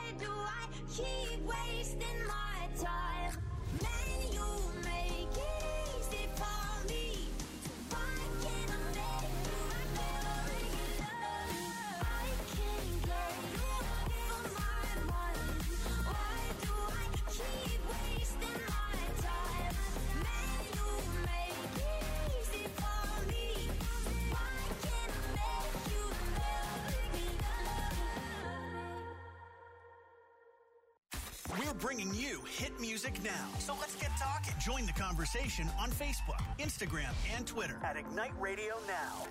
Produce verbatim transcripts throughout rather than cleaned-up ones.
why do I keep wasting my time? Man, you make it easy for me. Why can't I make you feel love? I can't get you from my mind. Why do I keep wasting my time? Man, you make it easy for me. Why can't I make you love me? We're bringing you hit music now. So let's get talking. Join the conversation on Facebook, Instagram, and Twitter at Ignite Radio Now.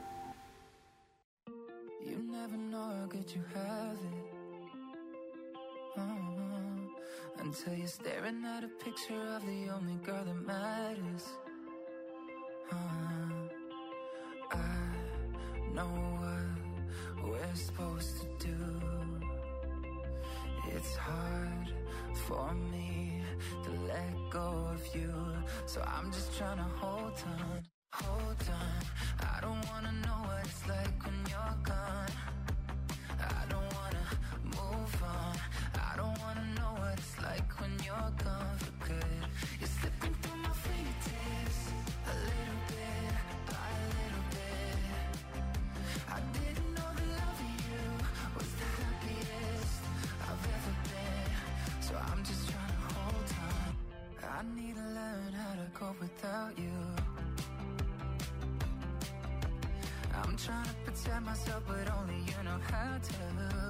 You never know how good you have it. Uh-huh. Until you're staring at a picture of the only girl that matters. Uh-huh. I know what we're supposed to do. It's hard for me to let go of you, so I'm just trying to hold on, hold on. I don't wanna know what it's like when you're gone. I don't wanna move on. I don't wanna know what it's like when you're gone for good. You're slipping through my fingertips, a little bit by a little bit. I didn't know the love of you was the happiest I've ever been, so I'm just trying to hold on. I need to learn how to go without you. I'm trying to protect myself, but only you know how to.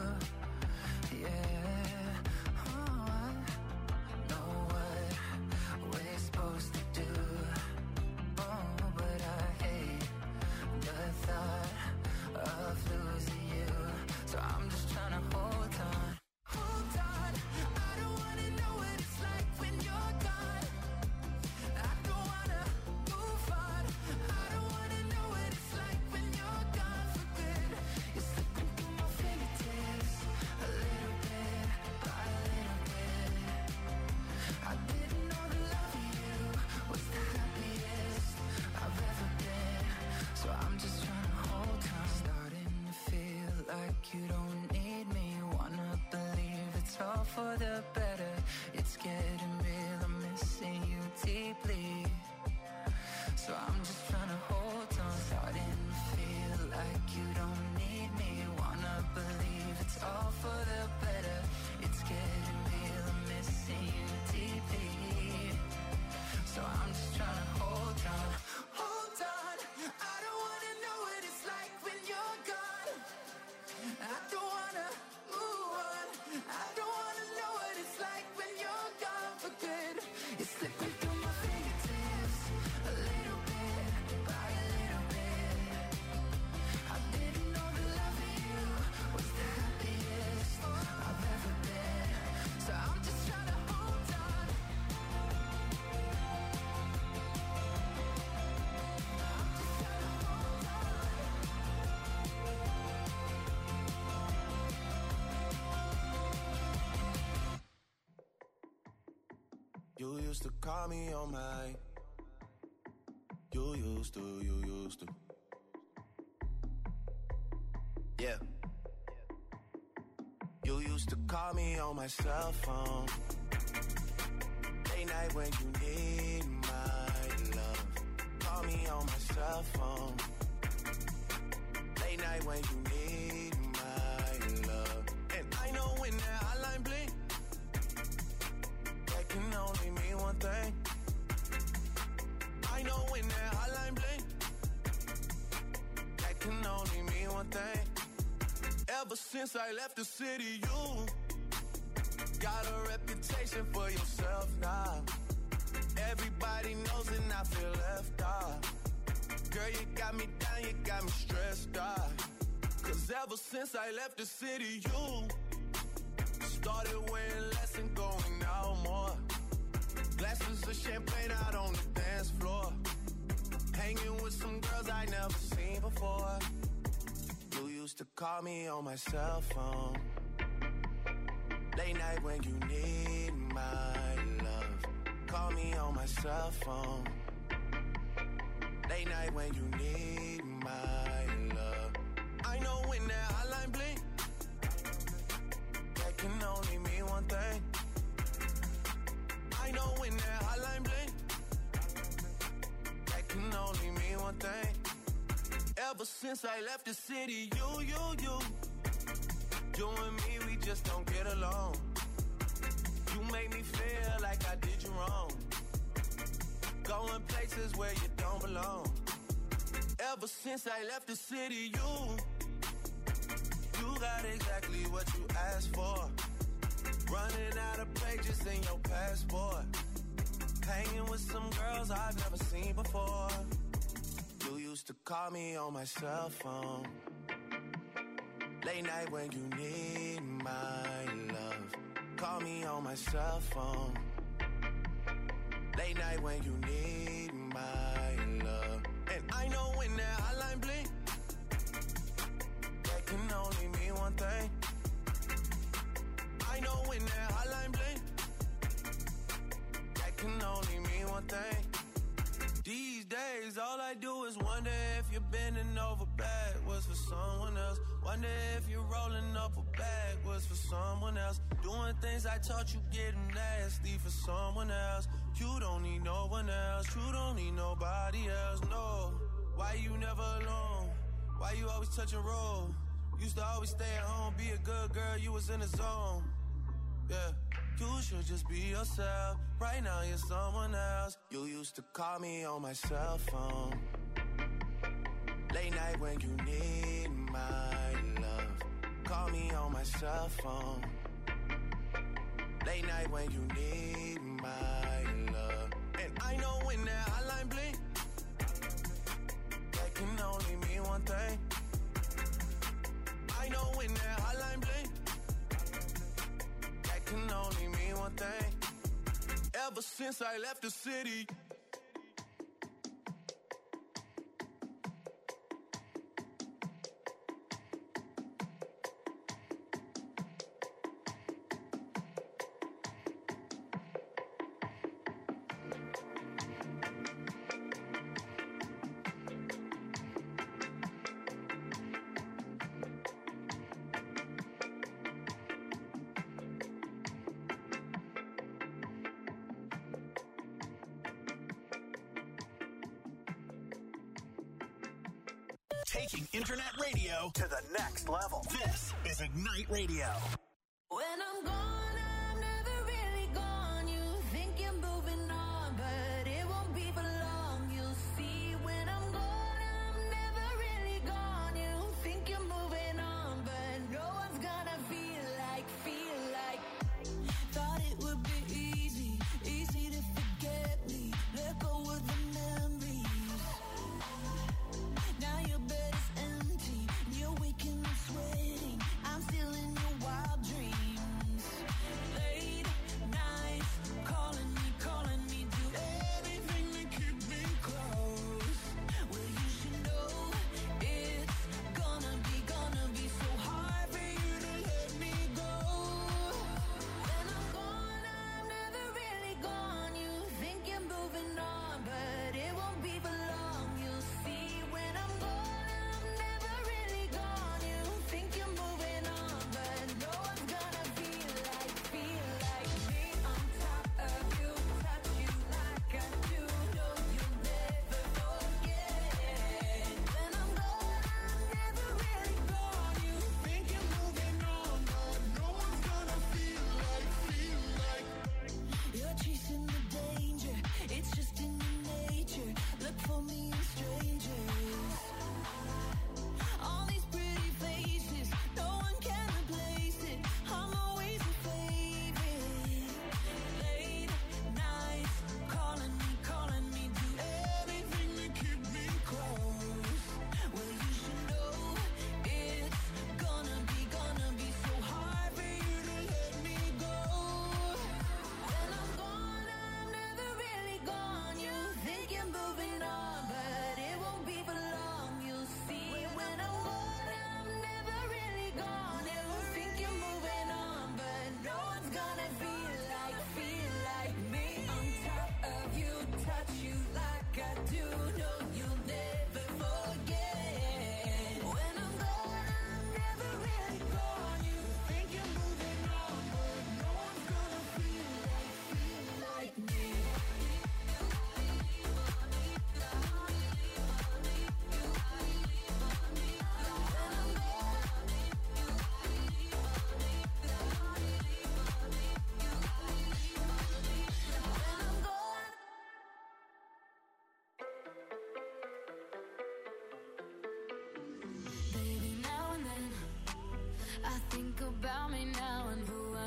Yeah, oh, I know what we're supposed to do. Oh, but I hate the thought of losing you, so I'm just trying to hold on. Hold on, I don't wanna know what it's like when you're gone. I don't wanna move on. I don't wanna know what it's like when you're gone for good. You're slipping through my fingertips, a little bit by a little bit. I didn't know the love of you was the happiest I've ever been, so I'm just trying to hold on. Starting to feel like you don't need me. Wanna believe it's all for the better. It's getting real, I'm missing you deeply, so I'm just trying to hold on. Starting to feel like you don't need me. Wanna believe it's all for the better. It's getting real, I'm missing you deeply, so I'm just trying to hold on. Hold on, I don't wanna know what it's like when you're gone. I don't wanna move on. I don't wanna know what it's like when you're gone for good. You're slipping through my fingertips, a little bit by a little bit. I didn't know the love of you was the happiest I've ever been, so I'm just trying to hold on. I'm just trying to hold on. You used to call me on my. You used to, you used to. Yeah. You used to call me on my cell phone. Late night when you need my love. Call me on my cell phone. Late night when you need my love. And I know when that hotline blink, that can only mean one thing. I know when that hotline blink, that can only mean one thing. Ever since I left the city, you got a reputation for yourself now. Everybody knows and I feel left out. Girl, you got me down, you got me stressed out. Cause ever since I left the city, you started wearing less and going out more. Glasses of champagne out on the dance floor. Hanging with some girls I never seen before. You used to call me on my cell phone. Late night when you need my love. Call me on my cell phone. Late night when you need my love. I know when that hotline blink, that can only mean Ever since I left the city, you, you, you. You and me, we just don't get along. You make me feel like I did you wrong. Going places where you don't belong. Ever since I left the city, you You got exactly what you asked for. Running out of pages in your passport. Hanging with some girls I've never seen before. You used to call me on my cell phone. Late night when you need my love. Call me on my cell phone. Late night when you need my love. And I know when that hotline blink, that can only mean one thing. I know when that hotline blink, that can only mean one thing. These days, all I do is wonder if you're bending over backwards for someone else. Wonder if you're rolling up a backwards for someone else. Doing things I taught you getting nasty for someone else. You don't need no one else. You don't need nobody else, no. Why you never alone? Why you always touch and roll? Used to always stay at home, be a good girl, you was in the zone. Yeah, you should just be yourself. Right now you're someone else. You used to call me on my cell phone. Late night when you need my love. Call me on my cell phone. Late night when you need my love. And I know when that hotline blink, that can only mean one thing. I know when that hotline blink, that can only mean one thing. Ever since I left the city, taking internet radio to the next level. This is Ignite Radio. When I'm gone, I'm never really gone. You think you're moving on, but it won't be for long. You'll see when I'm gone, I'm never really gone. You think you're moving on, but no one's gonna feel like, feel like. Thought it would be easy, easy to forget me. Let go of the memories. Now your bed is empty, you're waking up sweating. I'm still in your wild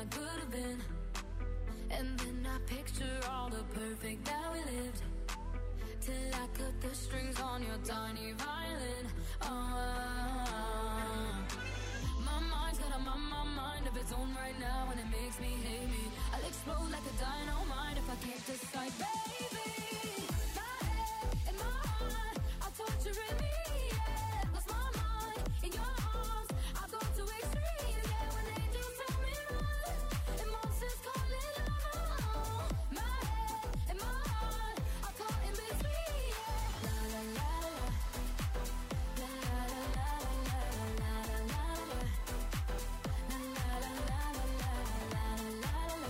could have been. And then I picture all the perfect that we lived, till I cut the strings on your tiny violin. Uh, my mind's got a my, my mind of its own right now, and it makes me hate me. I'll explode like a dynamite if I can't decide, baby. My head and my heart are torturing me. Yeah, lost my mind in your arms. I go to extremes. Yeah, when angels tell me run, and monsters call it love. My head and my heart are caught in between. Yeah, la la la la, la la la la la la la la, la la la la la la la la.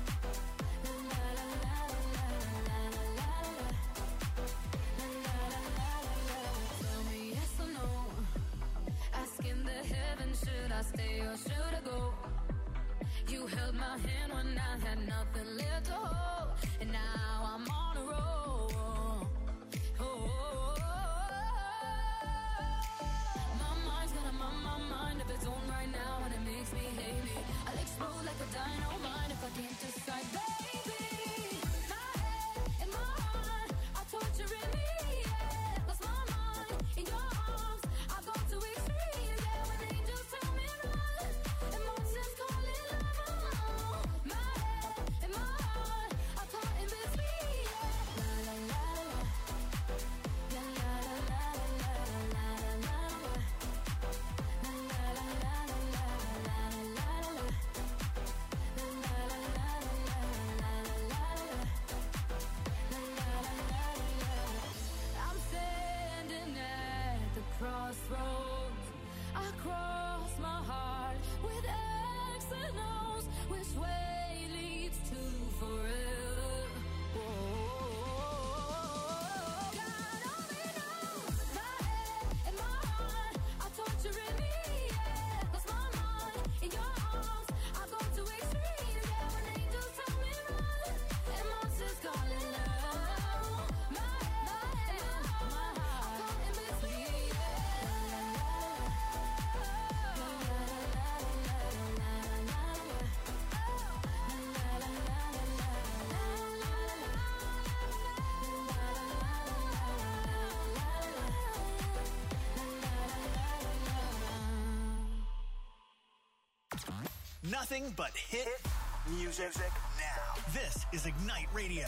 Tell me yes or no. Asking the heavens, should I stay or should I go? You held my hand when I had nothing left to hold, and now I'm on a roll. Oh, my mind's got a my, my mind of its own right now, and it makes me hate me. I'll explode like a dynamite if I can't decide, baby. My head and my heart are torturing me. Yeah, lost my mind in your arms. I go to extremes. Yeah, when angels tell me run, and monsters call it love. My head and my heart are caught in between. Yeah, la la la la, la la la la la la la, la la la la la la la la. I'm standing at the crossroads. I cross my heart with X and O's. Which way leads to forever? Whoa. God only knows. My head and my heart are torturing me. Yeah, lost my mind in your arms. I go to extremes. Yeah, when angels tell me run, and monsters call it love. My head and my heart are caught in between. Nothing but hit music now. This is Ignite Radio.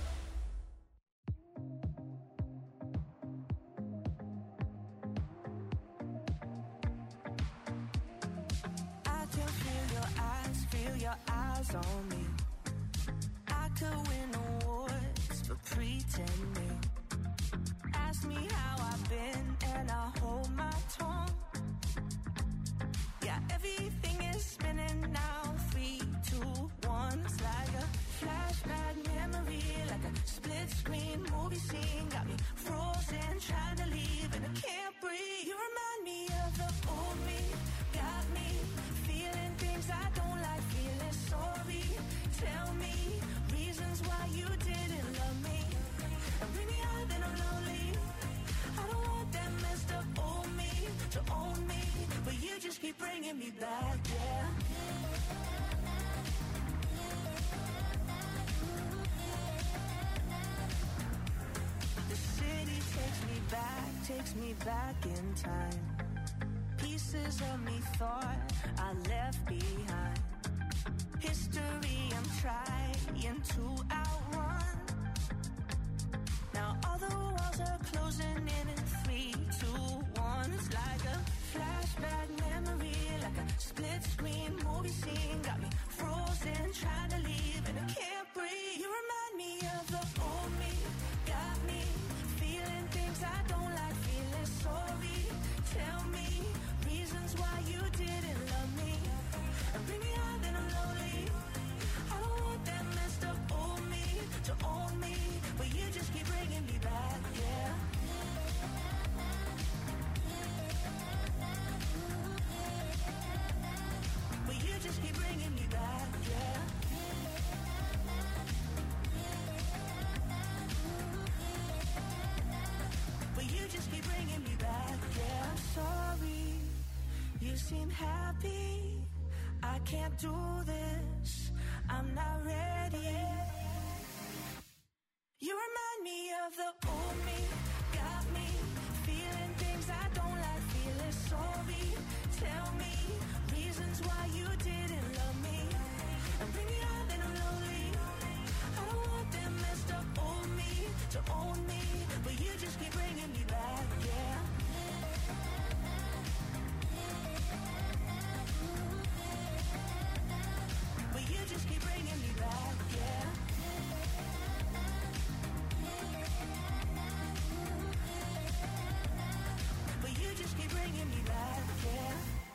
I can feel your eyes, feel your eyes on me. I could win awards for pretending. Ask me how I've been, and I hold my tongue. Yeah, everything is spinning now. Three, two, one. It's like a flashback memory, like a split screen movie scene. Got me frozen, trying to leave, and I can't breathe. You remind me of the old me. Got me feeling things I don't like, feeling sorry. Tell me reasons why you didn't love me, and bring me out, then I'm lonely. I don't want that messed up old me to own me, but you just keep bringing me back, yeah. The city takes me back, takes me back in time. Pieces of me thought I left behind. History I'm trying to outrun. Now all the walls are closing in in three, two, one. It's like a flashback memory, like a split screen movie scene. Got me frozen, trying to leave, and I can't breathe. You remind me of the old me. Got me feeling things I don't like, feeling sorry. Tell me reasons why you didn't love me, and bring me out, then I'm lonely. I don't want that messed up old me to own me, but you just keep bringing me back, yeah. do this. I'm not ready. You remind me of the old me. Got me feeling things I don't like feeling. Sorry, tell me reasons why you didn't love me. And bring me out and I'm lonely. I don't want that messed up old me to own me, but you just keep bringing me back, yeah. But you just keep bringing me back, yeah. But you just keep bringing me back, yeah.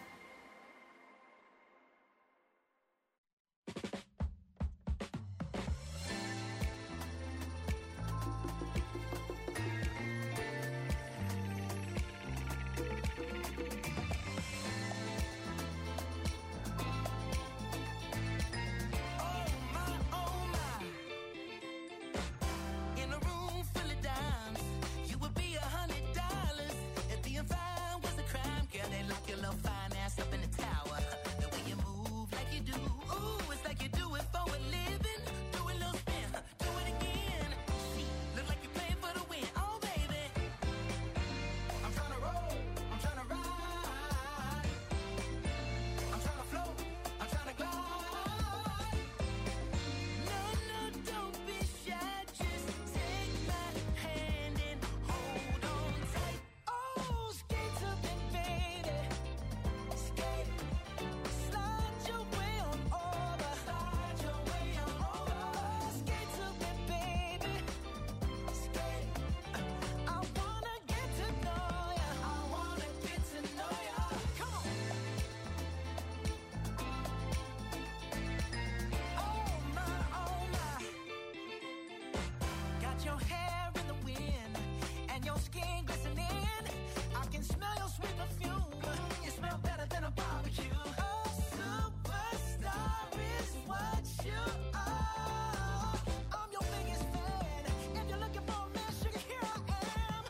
Your hair in the wind and your skin glistening. I can smell your sweet perfume. You smell better than a barbecue. A superstar is what you are. I'm your biggest fan. If you're looking for a man, sugar, here I am.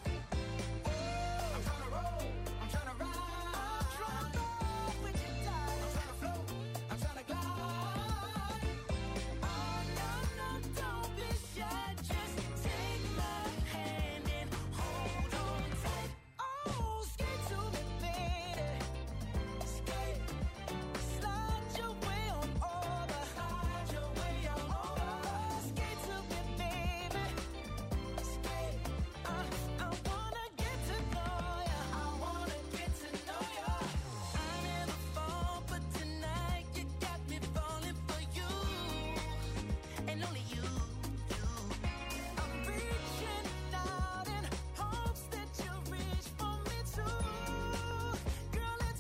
I'm trying to roll. I'm trying to ride. I'm trying to roll with you, darling. I'm trying to float. I'm trying to glide. Oh, no, no, don't be shy. Just take my hand and hold on tight. Oh, skate to me, baby. Skate. Slide your way on over. Slide your way on over. Skate to me, baby. Skate. Uh, I wanna get to know ya. I wanna get to know ya. I never fall, but tonight you got me falling for you. And only you, you. I'm reaching out in hopes that you reach for me too. Girl, let's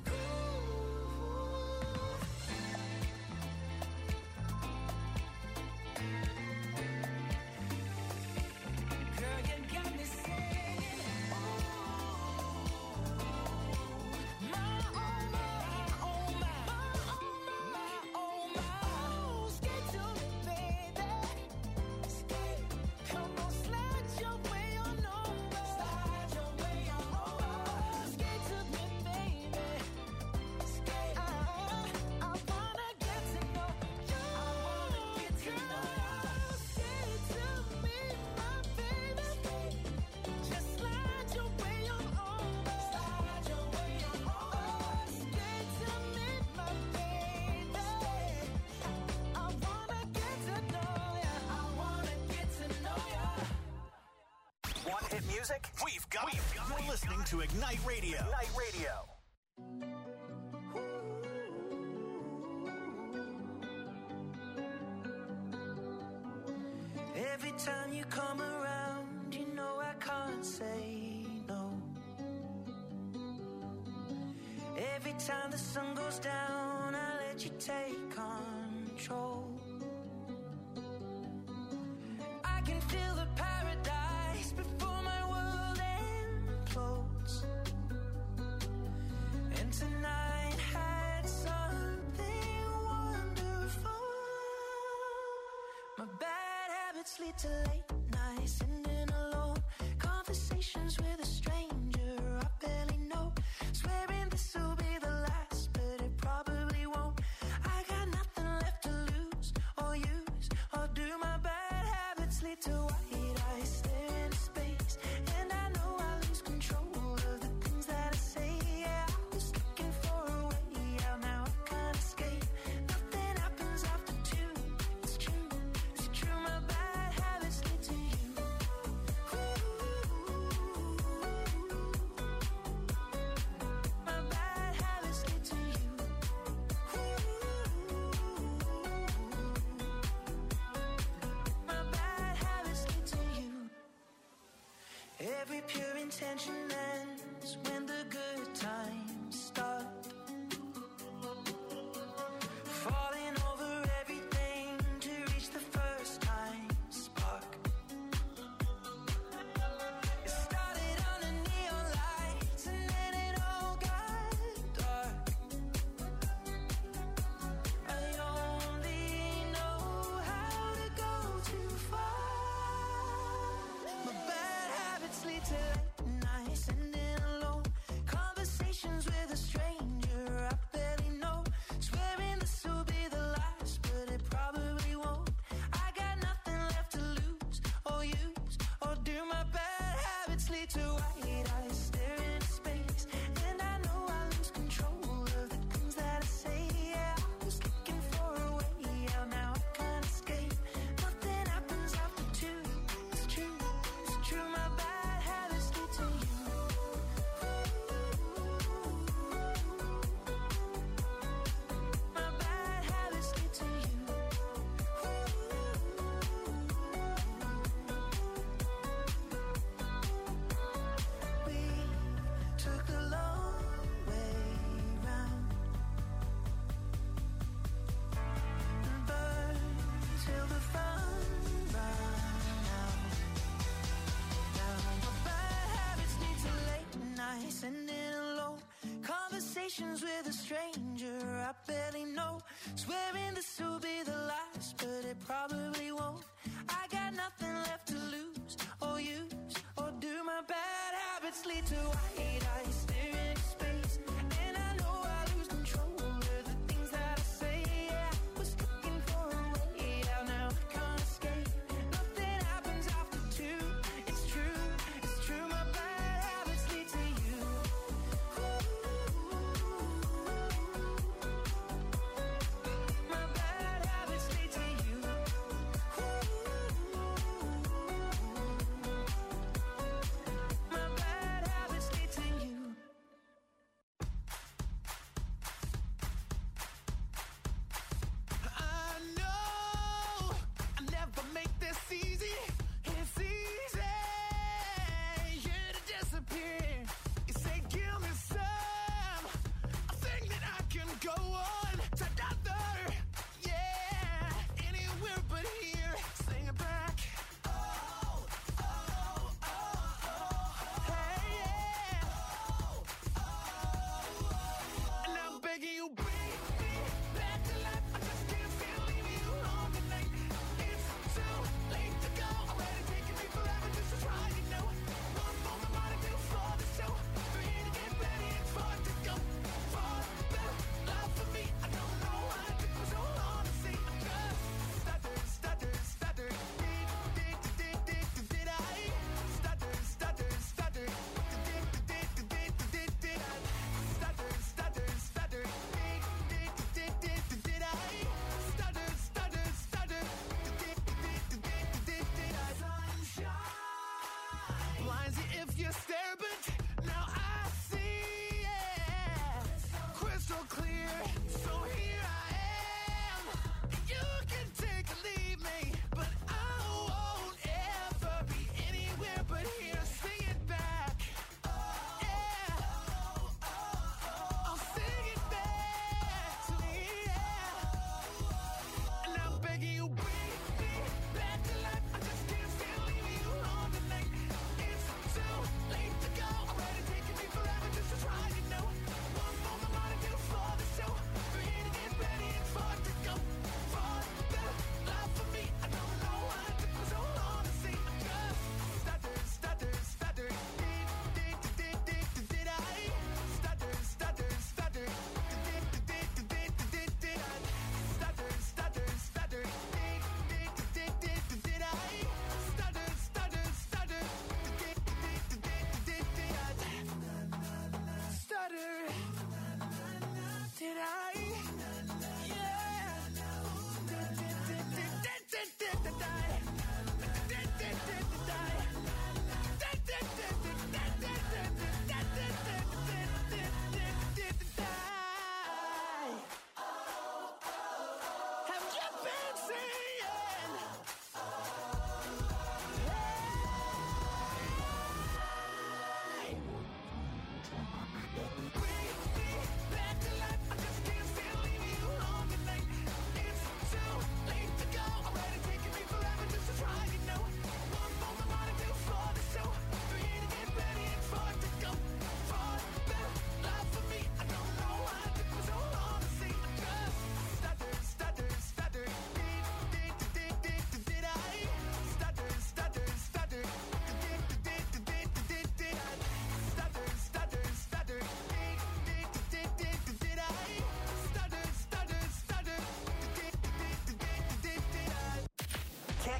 groove. Girl, you got me saying, oh, my, oh, my, oh, my, my, oh, my. Skate to me, baby. Skate. Come on, slide your way on over. Slide your way on over. Skate to me, baby. Skate. I, I wanna get to know you. I wanna get to know you. Skate to me, my baby. Just slide your way on over. Slide your way on over. Skate to me, my baby. I wanna get to know ya. I wanna get to know ya. Want hit music? We've got it. You're listening to Ignite Radio. Ignite Radio. Every time you come around, you know I can't say no. Every time the sun goes down, I let you take control. I can feel the paradise before my world implodes. And tonight had something wonderful. My bad habits lead to late nights, sitting alone. Conversations with a stranger I barely know. Swearing this will be the last, but it probably won't. I got nothing habits lead to white eyes stare into space, and I know I lose control of the things that I say. Yeah, I was looking for a way out, now I can't escape. Nothing happens after two. It's true, it's true. My bad habits lead to you. My bad habits lead to you. My bad habits lead to you. Every pure intention ends when the good times start. Falling over everything to reach the first time spark. It started under neon lights and then it all got dark. I only know how to go too far. My bad habits lead to late nights ending alone. Conversations with a stranger I barely know. Swearing this will be the last, but it probably won't. I got nothing left to lose or use or do. My bad habits lead to white eyes staring into space, and I know I lose control of the things that I say. Yeah, I was looking for a way out, now I can't escape. Nothing happens after two. It's true, it's true. My bad habits lead to you. My bad habits lead to you. We took the long way round and burned till the fun ran out. Now my bad habits lead to late nights ending alone. Conversations with a stranger I barely know. Swearing this will be the last, but it probably won't. I got nothing left to lose or use or do. My bad habits lead to white eyes staring into space, and I know I lose control of the things that I say. Yeah, I was looking for a way out, now I can't escape. Nothing happens after two. It's true, it's true. My bad habits lead to you. My bad habits lead to you. My bad habits lead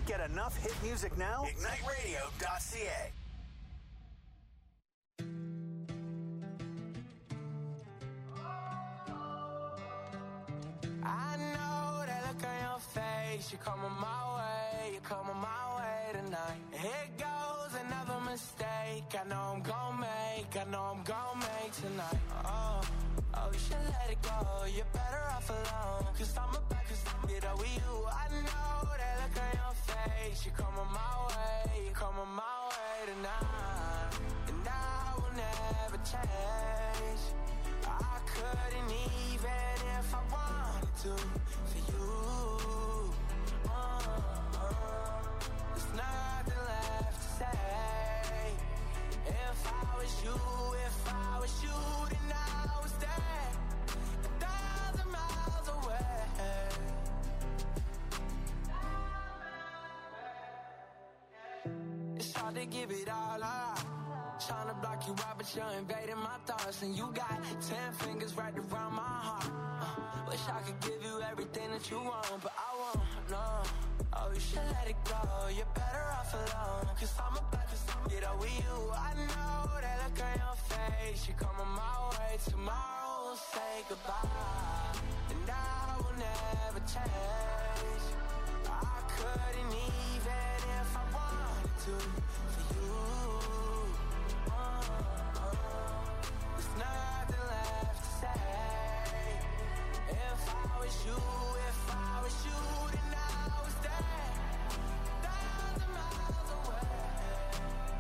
Can't get enough hit music now? ignite radio dot c a. I know that look on your face. You're coming my way, you're coming my way tonight. Here goes another mistake. I know I'm gon' make, I know I'm gon' make tonight. Oh, oh, you should let it go. You're better off alone. Cause I'm about to get up with you. I know that look on your face. You're coming my way, you're coming my way tonight. And I will never change. I couldn't even if I wanted to for you. Uh, uh, there's nothing left to say. If I was you, if I was you, then I was there, a thousand miles away. It's hard to give it all up. Trying to block you out, but you're invading my thoughts. And you got ten fingers right around my heart. uh, Wish I could give you everything that you want, but I won't, no. Oh, you should let it go. You're better off alone. Cause I'm about to get up with you. I know that look on your face. You're coming my way. Tomorrow we'll say goodbye. And I will never change. I couldn't even if I wanted to for you. There's nothing left to say. If I was you, if I was you, then I was there, a thousand miles away.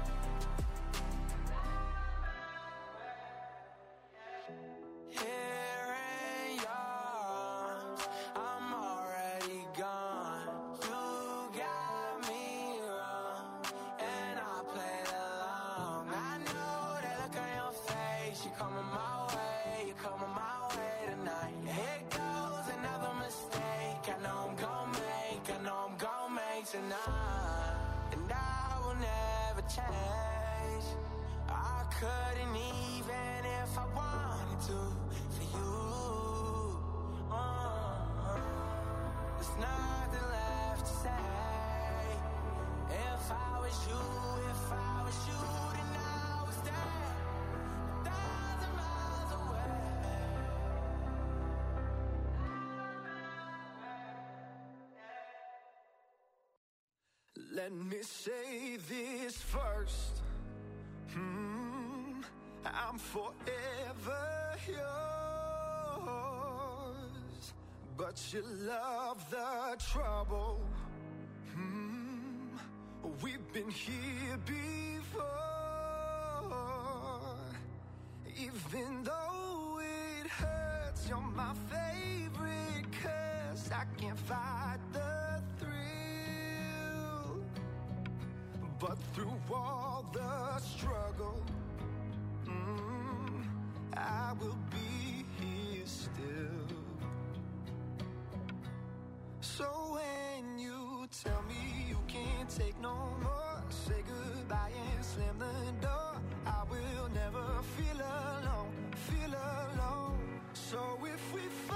Here in your arms, I'm already gone. You got me wrong, and I played along. I know that look on your face. You're coming my way, you're coming my way tonight. Here goes another mistake. I know I'm gon' make, I know I'm gon' make tonight. And I will never change. I couldn't even if I wanted to for you. Uh, there's nothing left to say. If I was you, if I was you, then I was there, a thousand miles away. Let me say this first. Hmm, I'm forever yours. But you love the trouble. Hmm, we've been here before. Even though it hurts, you're my favorite curse. I can't fight the thrill. But through all the struggle, mm, I will be here still. So when you tell me you can't take no more, say goodbye and slam the door. I will never feel alone, feel alone. So if we fall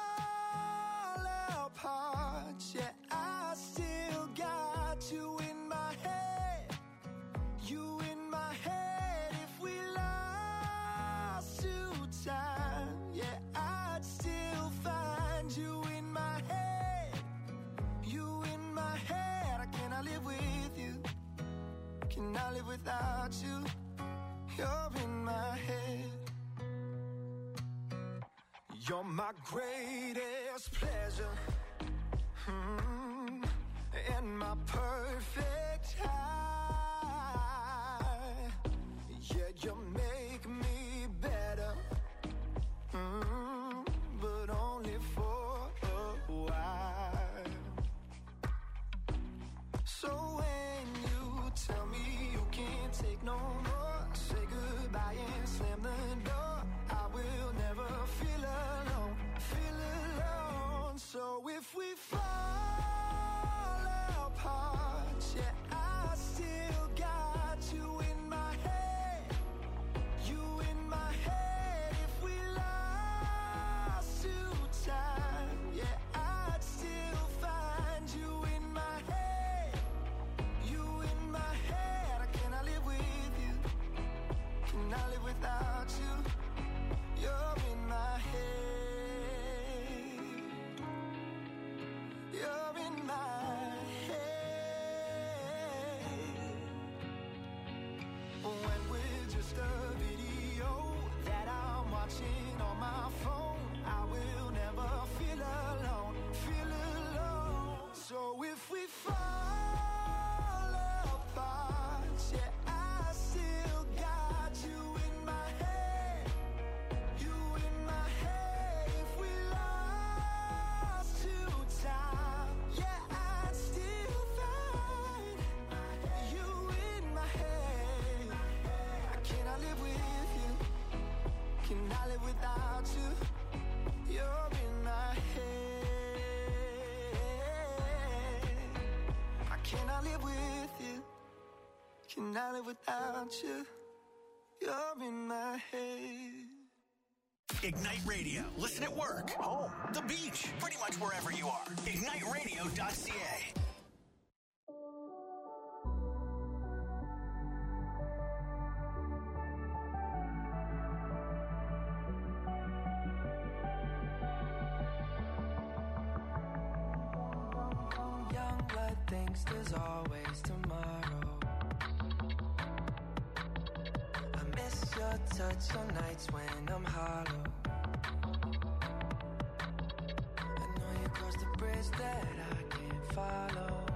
apart, yeah, I still got you in my head. You in my head. If we lost to time, yeah, I'd still find you in my head. You in my head. I cannot live with you. Cannot live without you. You're in my head. You're my greatest pleasure. Hmm, and my perfect high. Yeah, you make me better. Hmm, but only for a while. So when you tell me you can't take no more, say goodbye and slam the door. I will never feel alone, feel alone. So if we fall cannot live without you. You're in my head. Ignite Radio. Listen at work, home, the beach, pretty much wherever you are. ignite radio dot c a. Young blood thinks there's always tomorrow. I miss your touch on nights when I'm hollow. I know you crossed the bridge that I can't follow.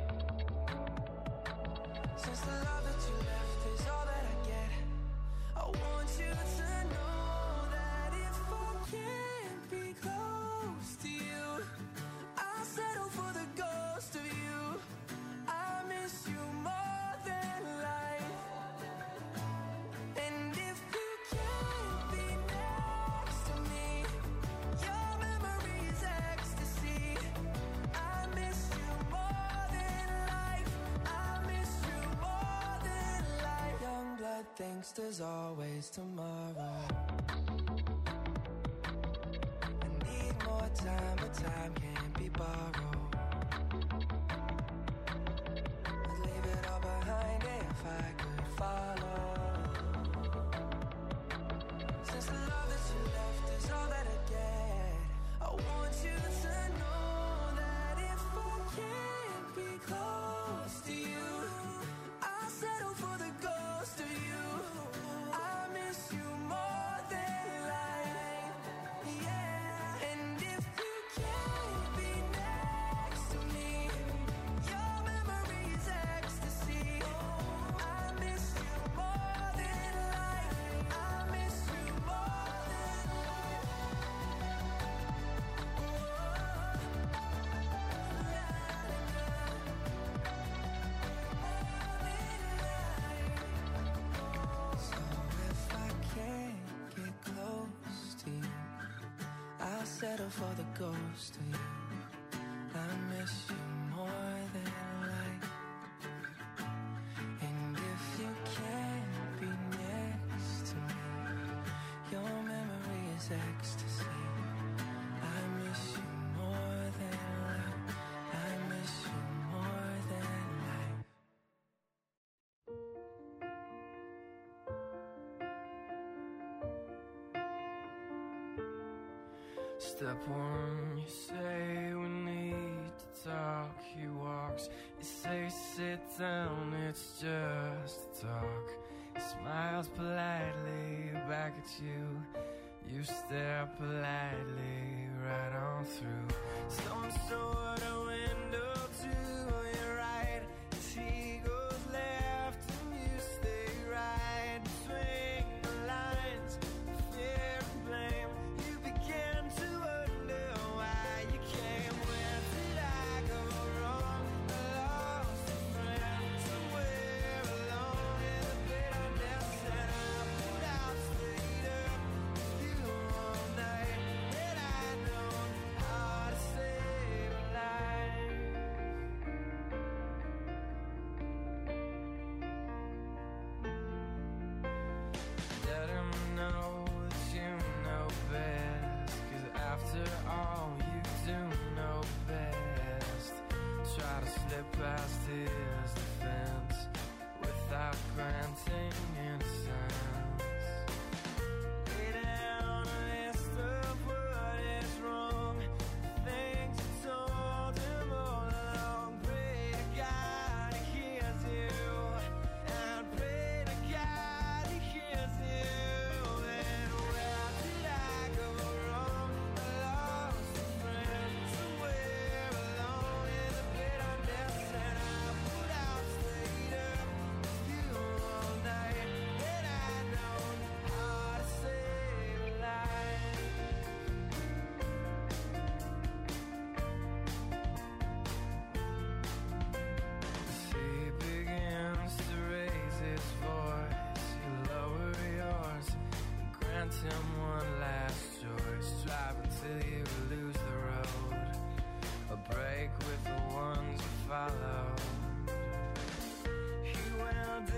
Since the love that you left is all that I get, I want you to know that if I can't be close to you, I'll settle for the ghost of you. I miss you more than life. And if you can't be next to me, your memory is ecstasy. I miss you more than life. I miss you more than life. Young blood thinks there's always tomorrow. I need more time, but time can't be borrowed. I'd leave it all behind if I could follow. Since the love that you left is all that I get, I want you to know that if I can't be close to you, I'll settle for the ghost of you. I miss you more than life. Yeah. And if you can't be next to me, your memory is ecstasy. I miss you more than life. I miss you more than life. So if I can't get close to you, I'll settle for the ghost of you. I miss you more than life. And if you can't be next to me, your memory is ecstasy. I miss you more than life. I miss you more than life. Step one, you say we need to talk. He walks, you say sit down, it's just a talk. He smiles politely back at you. You stare politely right on through. Some sort of window to your right. As he goes left and you stay right. Between the lines, fear and blame. You begin to wonder why you came. Where did I go wrong? I lost a friend somewhere alone in the bitterness. And I put out, stayed up with you all night. And I know how to save a life. Let him know that you know best. 'Cause after all, you do know best. Try to slip past his defense without granting innocence. Lay down a list of what is wrong, things you told him all along. Pray to God he hears you, and pray to God he hears you. And where did I go wrong? I lost a friend somewhere alone in the bitterness. And I put out, stayed up with you all night. And I know how to save a life. As he begins to raise his voice, you lower yours, grant him one last choice. Drive until you lose the road, a break with the ones you follow. He will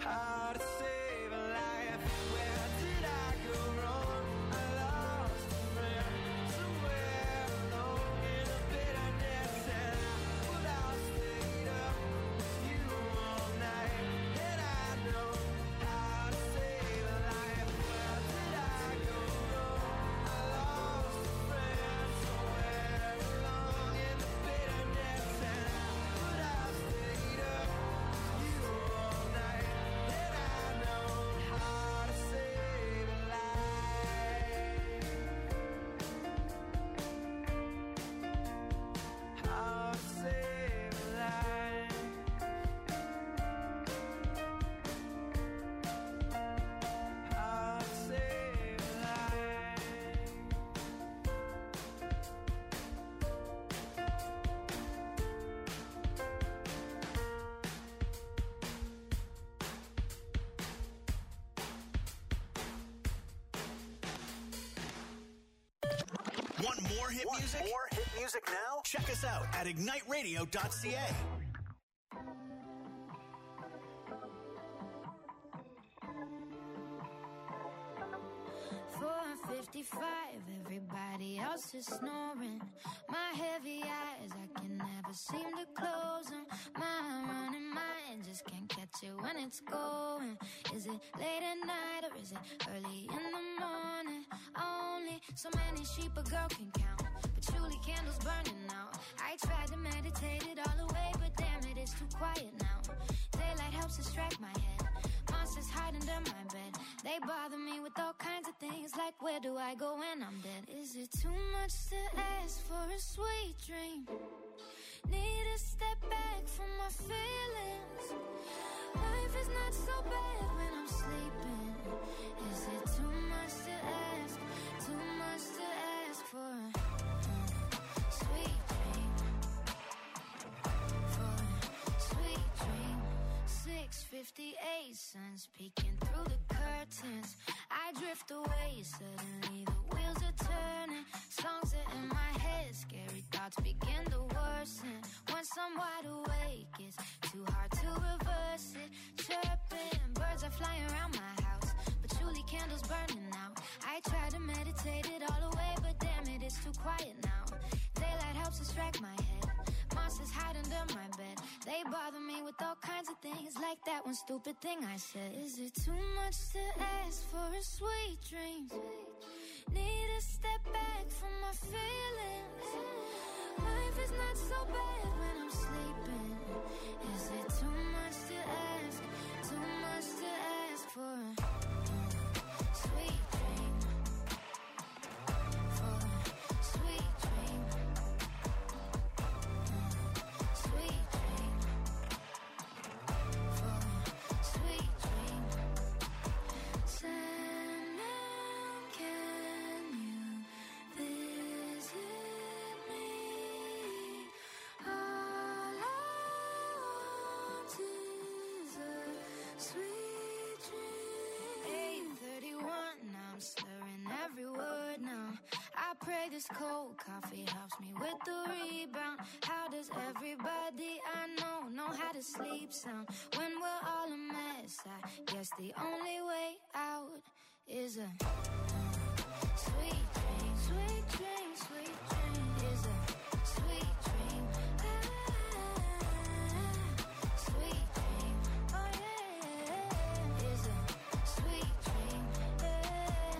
how to save a life. Where did I go wrong? I lost a friend somewhere alone in the bitterness, and I would have stayed up with you all night. And I know how to save a life. Where did I go wrong? I lost a friend somewhere alone in the bitterness, and I would have stayed up with you all night. And I know how to save a life. How to save a life. How to save a life. Want more hit music? More hit music now? Check us out at ignite radio dot c a. four fifty-five, everybody else is snoring. My heavy eyes, I can never seem to close them. My running mind just can't catch it when it's going. Is it late at night or is it early in the morning? Only so many sheep a girl can count, patchouli candles burning out. I tried to meditate it all away, but damn it, it's too quiet now. Daylight helps distract my head. Monsters hide under my bed. They bother me with all kinds of things, like where do I go when I'm dead? Is it too much to ask for a sweet dream? Need to step back from my feelings. Life is not so bad when I'm sleeping. Is it too much to ask? Too much to ask for a uh, sweet dream? For a sweet dream. six fifty-eight, sun's peeking through the curtains. I drift away, suddenly the wheels are turning. Songs are in my head, scary thoughts begin to worsen. Once I'm wide awake, it's too hard to reverse it. Chirping, birds are flying around my house, patchouli candles burning out. I try to meditate it all away, but damn it, it's too quiet now. Daylight helps distract my head. Monsters hide under my bed. They bother me with all kinds of things, like that one stupid thing I said. Is it too much to ask for a sweet dream? Need to step back from my feelings. Life is not so bad when I'm sleeping. Is it too much to ask? Too much to ask for a uh, sweet dream? For a sweet dream. Sweet dream. For a sweet dream. Sandman, can you visit me? All I want is a sweet dream. eight thirty-one, now I'm slurring every word now. I pray this cold coffee helps me with the rebound. How does everybody I know know how to sleep sound when we're all a mess? I guess the only way out is a uh, sweet dream, sweet dream, sweet dream. Is a sweet dream. Ah, sweet dream. Oh yeah. Is a sweet dream. Yeah.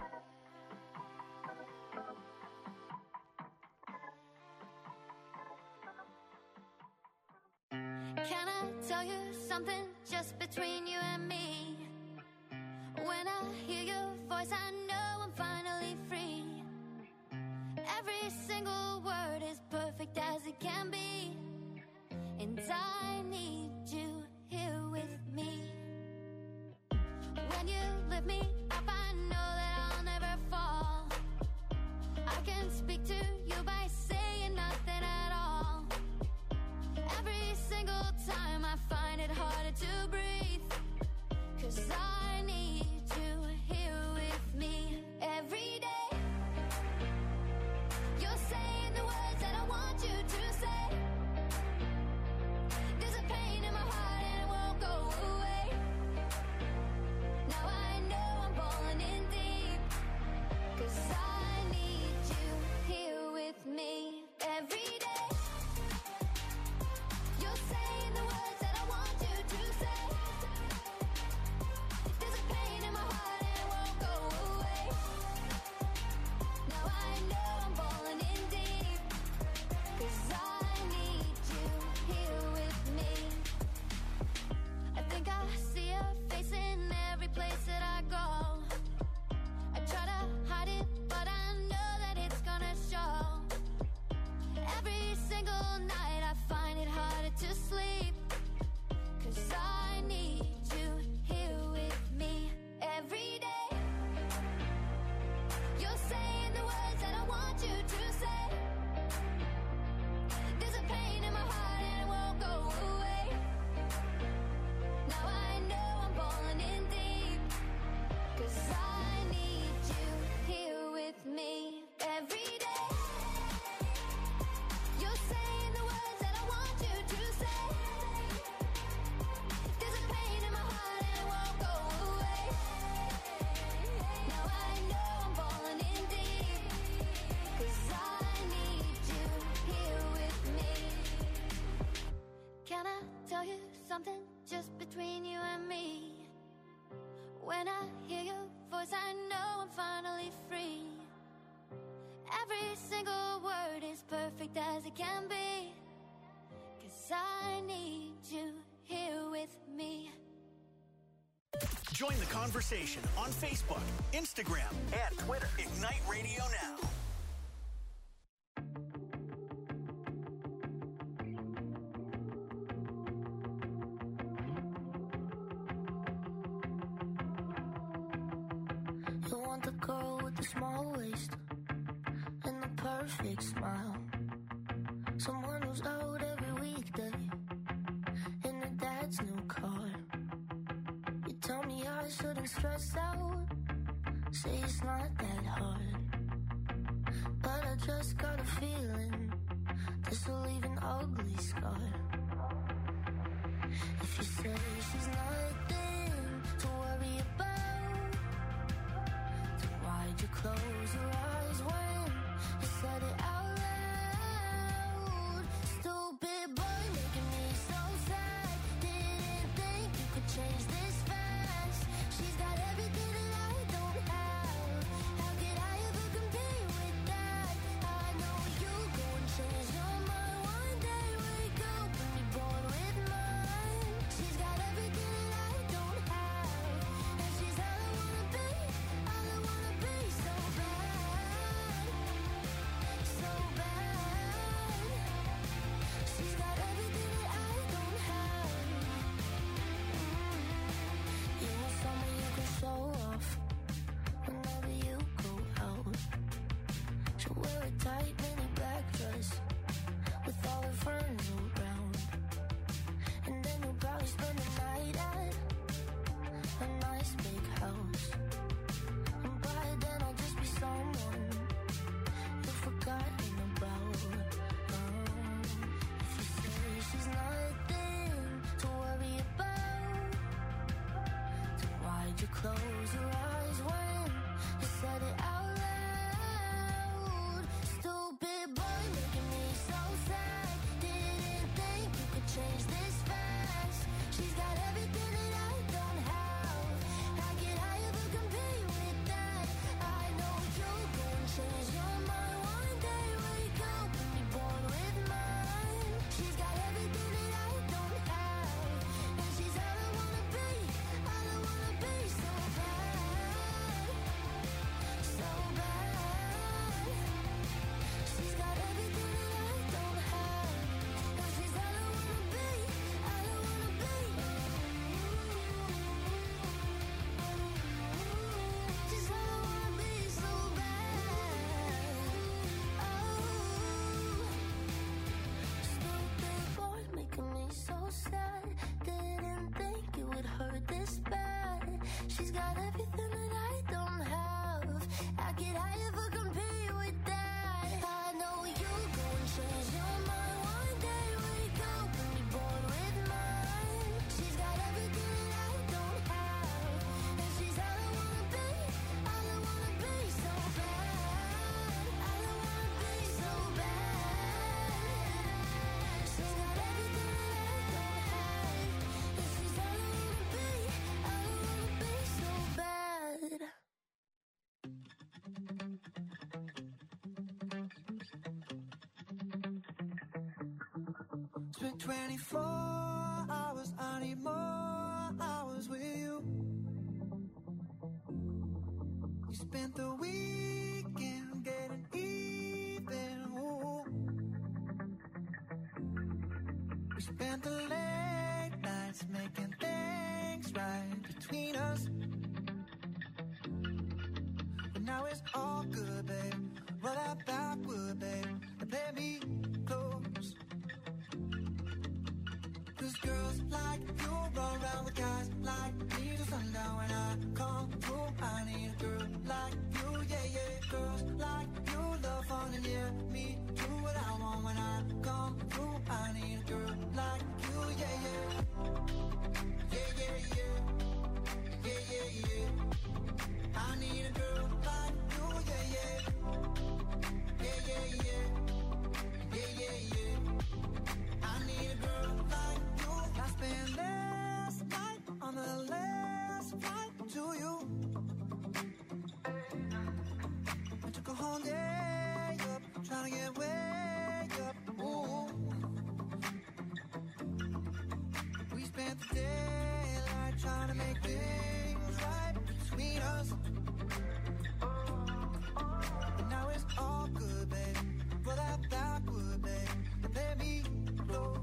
Can I tell you something just between you and me? When I hear your voice, I know I'm finally free. Every single word is perfect as it can be, and I need you here with me. When you lift me up, I know that I'll never fall. I can speak to you by saying nothing at all. Every single time I find it harder to breathe, 'cause I need you here with me every day. You're saying the words that I want you to say. There's a pain in my heart and it won't go away. something just between you and me. When I hear your voice, I know I'm finally free. Every single word is perfect as it can be. 'Cause I need you here with me. Join the conversation on Facebook, Instagram, and Twitter. Ignite Radio Now. You want the girl with the small waist and the perfect smile. Someone who's out every weekday in her dad's new car. You tell me I shouldn't stress out, say it's not that hard. But I just got a feeling this will leave an ugly scar. If you say she's nothing to worry about, then why'd you close your eyes when you said it out loud? Stupid boy making me so sad. Didn't think you could change this fast. She's got everything that I don't have. How could I ever compete with that? I know you go and change your mind one day. Wake up and be bored with mine. She's got everything that I don't have, and she's all I wanna be, all I wanna be. So bad, so bad. She's got everything that I don't have. You want someone you can show off whenever you go out. She'll wear a tight mini black dress with all her friends around, and then you'll probably spend the night at a nice big house. And by then I'll just be someone you've forgotten about. Um, if you say she's nothing to worry about, then why'd you close your eyes when you said it out loud? Stupid boy making me so sad. Didn't think you could change this fast. She's got everything that I don't have. How could I ever compete with that? I know you'll go and change your mind one day. Wake up and be bored with mine. She's got everything that I don't have, and she's all I wanna be, all I wanna be. So bad, so bad. She's got everything that I don't have, and she's all I wanna be, all I wanna be. She's all I wanna be, so bad. Oh, stupid boy making me so sad. Didn't think it would hurt this bad. She's got everything that I don't have. How could I ever compete with that? I know you'll go and change your mind one day. Wake up and be bored with mine. She's got everything that I don't have, and she's all I wanna be, all I wanna be. So bad, all I wanna be. So bad. She's got everything that I don't have, and she's all I wanna be, all I wanna be. So bad. Spent twenty-four hours, I need more hours with you. We spent the weekend getting even. Ooh. We spent the late nights making things right between us. But now it's all good, babe. Roll that backward, babe, and play me close. 'Cause girls like you run around with guys like me till sundown. When I come through, I need a girl like you, yeah, yeah. Girls like you love fun and yeah, me do what I want. When I come through, I need a girl like you, yeah, yeah. Yeah, yeah, yeah. Yeah, yeah, yeah. I need a girl like you, yeah, yeah. Yeah, yeah, yeah. Yeah, yeah, yeah. I need a girl like you. I spend to make things right between us. And now it's all good, baby. Roll that backward, baby, and let me close.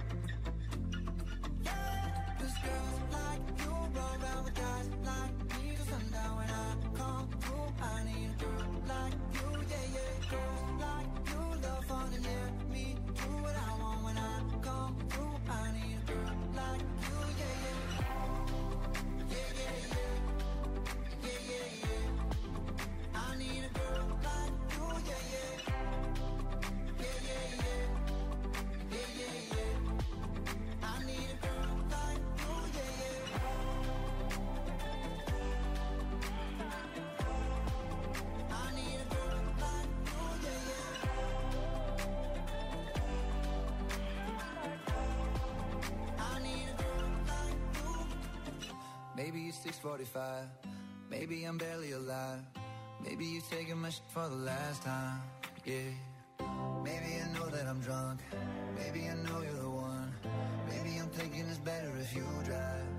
Yeah, 'cause girls like you roll around with guys like me till sundown. When I come through, I need a girl like you, yeah, yeah. Girls like you love fun and yeah, me do what I want. When I come through, I need a girl like you, yeah, yeah. Yeah, yeah, yeah. Yeah, yeah, yeah. I need a girl like you, yeah, yeah. Yeah, yeah, yeah. Yeah, yeah, yeah. I need a girl like you, yeah, yeah. I need a girl like you, yeah, yeah. I need a girl like you. Maybe it's six forty-five. Maybe I'm barely alive. Maybe you're taking my shit for the last time. Yeah. Maybe I know that I'm drunk. Maybe I know you're the one. Maybe I'm thinking it's better if you drive.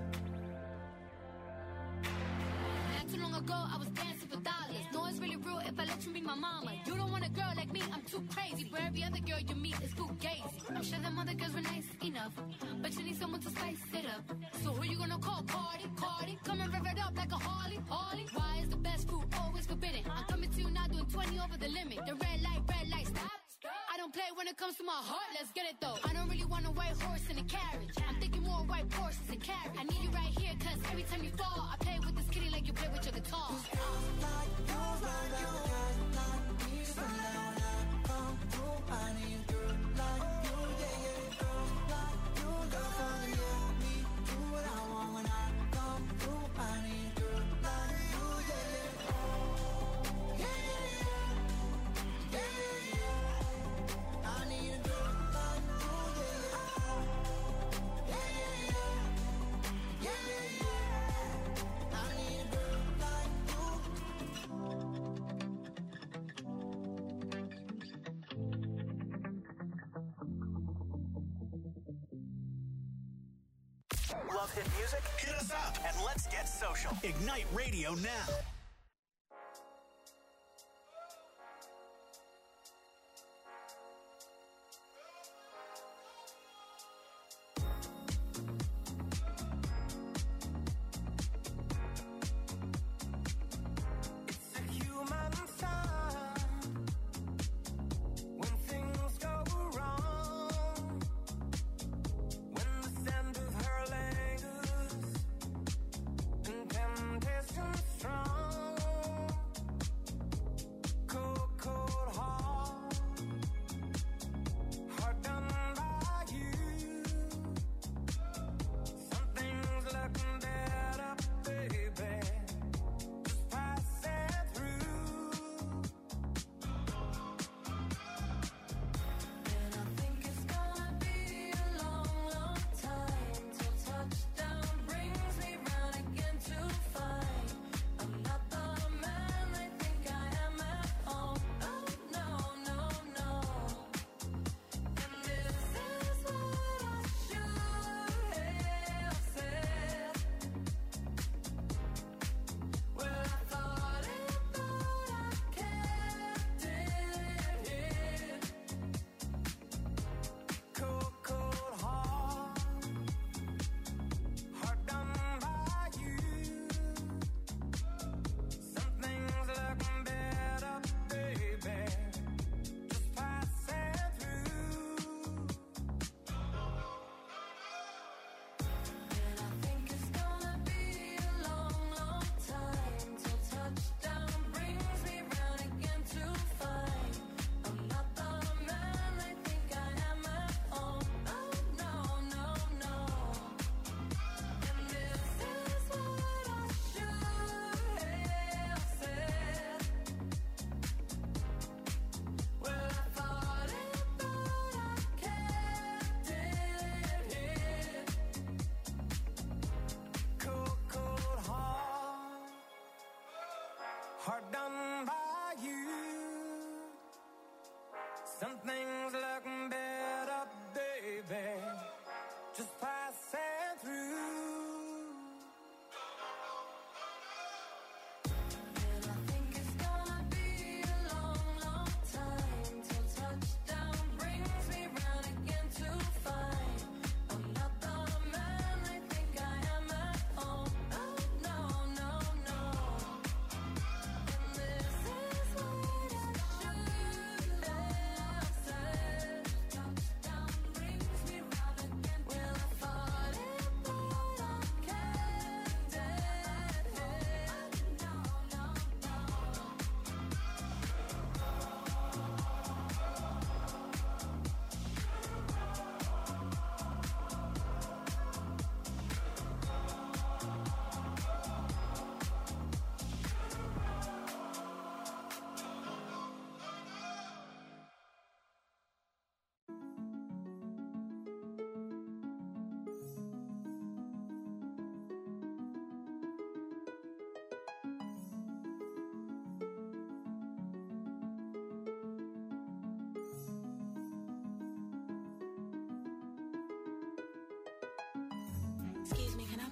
Not too long ago, I was dancing for dollars. No, it's really real if I let you be my mama. You don't want a girl like me, I'm too crazy. Where every other girl you meet is too gazy. I'm sure them other girls were nice enough, but you need someone to spice it up. So who you gonna call? Cardi, Cardi. Come and rev it up like a Harley, Harley. Why is the best fruit always forbidden? I'm coming to you now doing twenty over the limit. The red light, red light, stop. I don't play when it comes to my heart, let's get it though. I don't really want a white horse in a carriage. I'm thinking more white horses and carriage. I need you right here, cause every time you fall, I play with this kitty like you play with your guitar. Like you roll around with guys like me till sundown. When I come through, I need a girl like you, yeah, yeah. Girls like you love fun and yeah, me do what I want. When I come through, I need a girl like you, yeah, yeah. Yeah, yeah, yeah. Yeah, yeah, yeah. I need a girl like you, yeah, yeah. Yeah, yeah, yeah. Yeah, yeah, yeah. I need a girl like you. Love hit music? Hit us up and let's get social. Ignite Radio now. It's a human sign when things go wrong, when the scent of her lingers and temptation strong.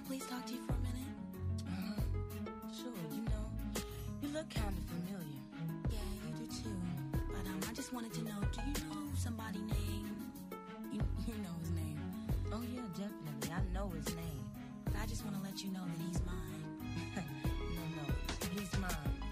please talk to you for a minute? Uh-huh. Sure, you know, you look kind of familiar. Yeah, you do too. But um, I just wanted to know, do you know somebody named... You, you know his name. Oh, yeah, definitely. I know his name. But I just want to let you know that he's mine. No, no, he's mine.